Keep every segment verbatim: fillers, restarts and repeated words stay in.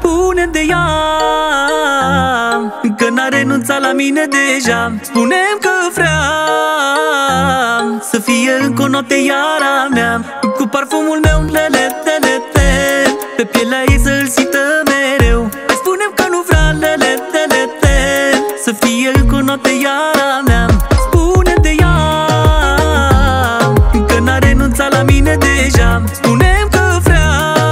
Spune de ea că n-a renunțat la mine deja. Spune-mi că vrea să fie încă o noapte iara mea, cu parfumul meu lele, lele, lele, pe pielea ei să-l simtă mereu. Spune-mi că nu vrea lele, lele, lele, să fie încă o noapte iara mea. Spune de ea că n-a renunțat la mine deja. Spune-mi că vrea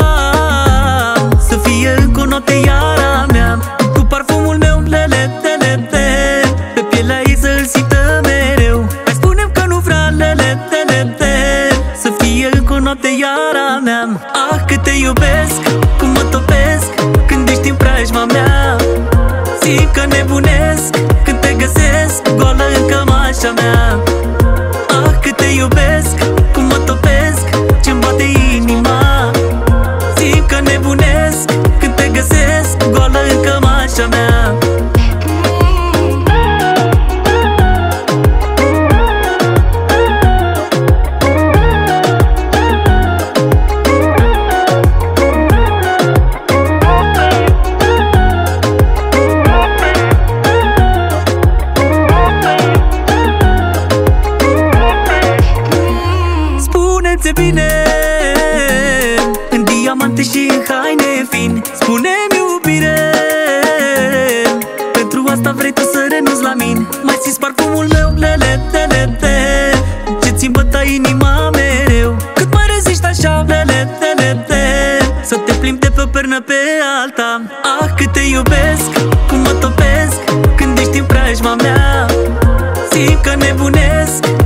să fie încă o noapte iara mea, cu parfumul meu lele, lele, lele, pe pielea ei să-l simtă mereu. Spune-mi că nu vrea lele, lele, lele, să fie încă o noapte iara mea. Ah, cât te iubesc, cum mă topesc când ești în preajma mea. Simt că nebunesc când te găsesc goală în cămașa mea. Ah, cât te iubesc, cum mă topesc, ce-mi bate inima. Simt că nebunesc când te găsesc goală în cămașa mea. Spuneți bine, în diamante și în haine fin. Spune-mi iubire, pentru asta vrei tu să renunți la mine. Mai simți parfumul meu lele, lele, lele, ce-ți îmbăta inima mereu. Cât mai reziști așa lele, lele, lele, să te plimbi de pe pernă pe alta. Ah, cât te iubesc, cum mă topesc când ești în preajma mea. Simt că nebunesc